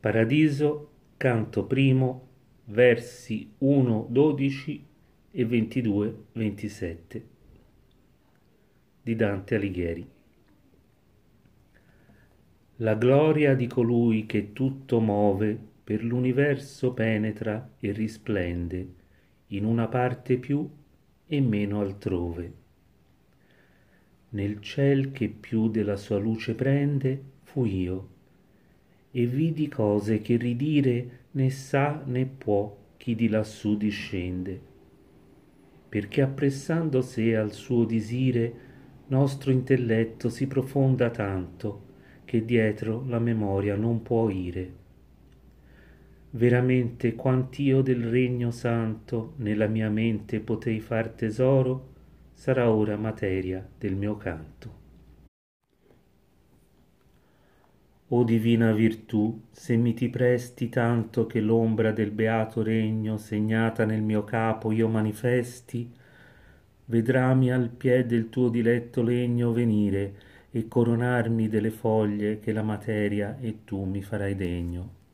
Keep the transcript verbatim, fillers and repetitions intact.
Paradiso, canto primo, versi uno dodici e ventidue ventisette di Dante Alighieri. La gloria di colui che tutto move per l'universo penetra e risplende, in una parte più e meno altrove. Nel ciel che più della sua luce prende, fui io, e vidi cose che ridire né sa né può chi di lassù discende, perché appressando sé al suo disire nostro intelletto si profonda tanto che dietro la memoria non può ire. Veramente quant'io del regno santo nella mia mente potei far tesoro, sarà ora materia del mio canto. O divina virtù, se mi ti presti tanto che l'ombra del beato regno segnata nel mio capo io manifesti, vedrami al piè del tuo diletto legno venire e coronarmi delle foglie che la materia e tu mi farai degno.